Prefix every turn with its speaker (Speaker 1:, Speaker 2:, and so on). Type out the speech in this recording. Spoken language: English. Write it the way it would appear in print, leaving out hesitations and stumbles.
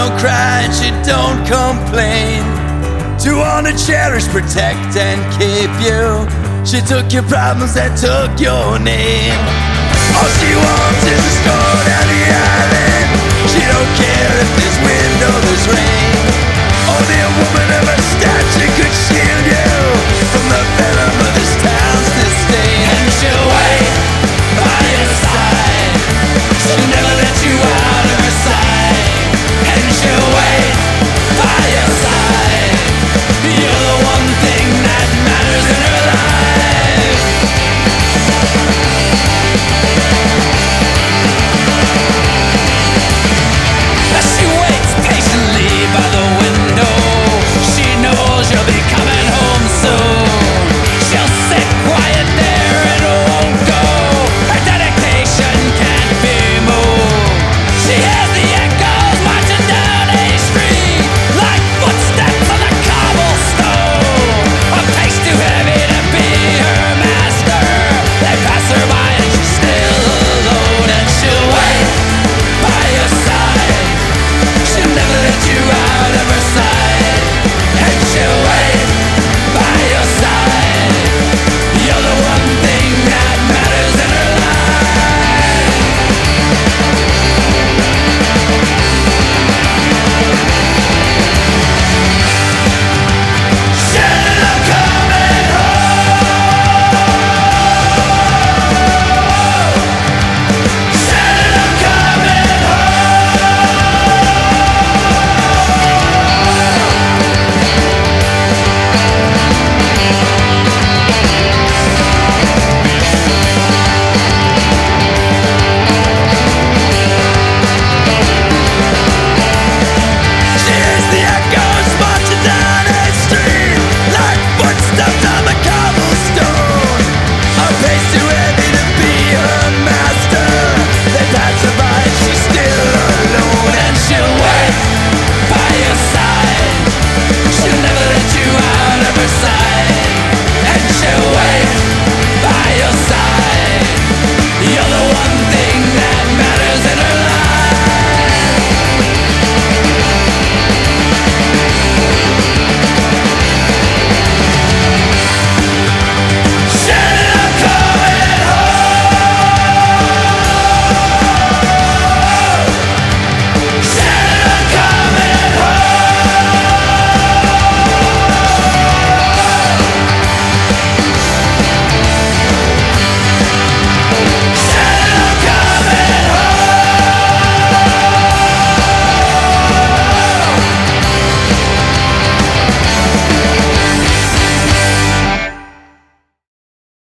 Speaker 1: don't cry and she don't complain. To wanna cherish, protect and keep you. She took your problems and took your name. All she wants is a stroll down the island. She don't care if there's wind or there's rain. Only a woman of her stature could she